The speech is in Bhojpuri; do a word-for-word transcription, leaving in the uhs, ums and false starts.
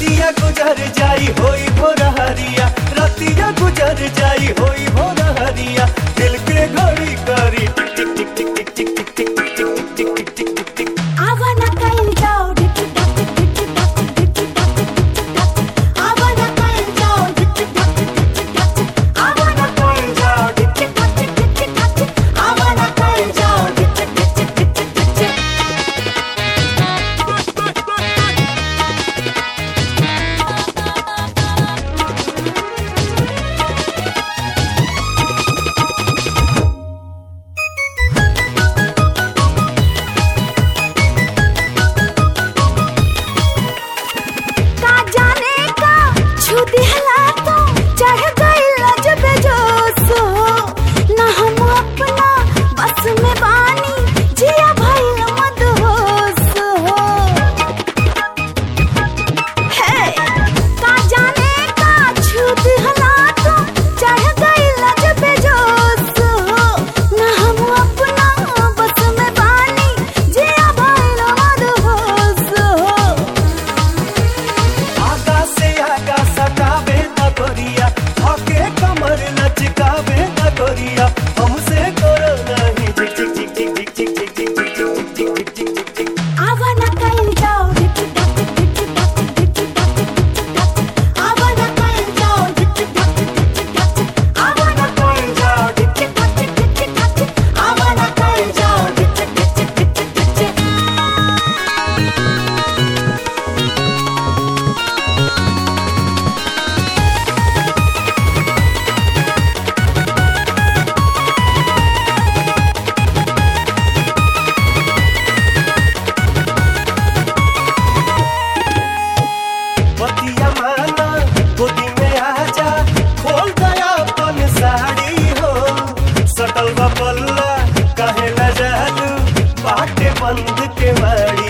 रतिया गुजर जाई होई भोर हरिया, रतिया गुजर जाई होई भोर हरिया, दिल के घड़ी करी टिक टिक टिक टिक टिक टिक टिक टिक टिक टिक टिक टिक टिक टिक। I wanna call down, tick tick tock, tick tick tock, tick tick tock, tick tick tock. I wanna call down, tick tick tock, tick tick tock. I wanna call down, tick tick tock, tick tick tock. I wanna call down, tick tick tick tick tick tick tick. का जाने का छू दिहला तो चढ़ गई लजब जोश हो, ना हम अपना बस में बानी जिया भइल मदहोश हो। हे का जाने का छू दिहला तो चढ़ गई लजब जोश हो, ना हम अपना बस में बानी जिया भइल मदहोश हो। आगा से आगा सटावे न गोरिया, आके कमर लचकावे न गोरिया, हमसे करो नहीं टिक टिक टिक टिक टिक टिक टिक टिक टिक टिक टिक टिक टिक टिक टिक। I wanna call down, tick tick tock, tick tick tock, tick tick tock, tick tick tock. I wanna call down, tick tick tock, tick tick tock. I wanna call down, tick tick tock, tick tick tock. I wanna call down, tick tick tick tick tick tick tick. बतिया माना गोदी में आजा, खोल दया अपन साड़ी हो, सटल बा पल्ला काहे न जालू, बाटे बंद के मारी।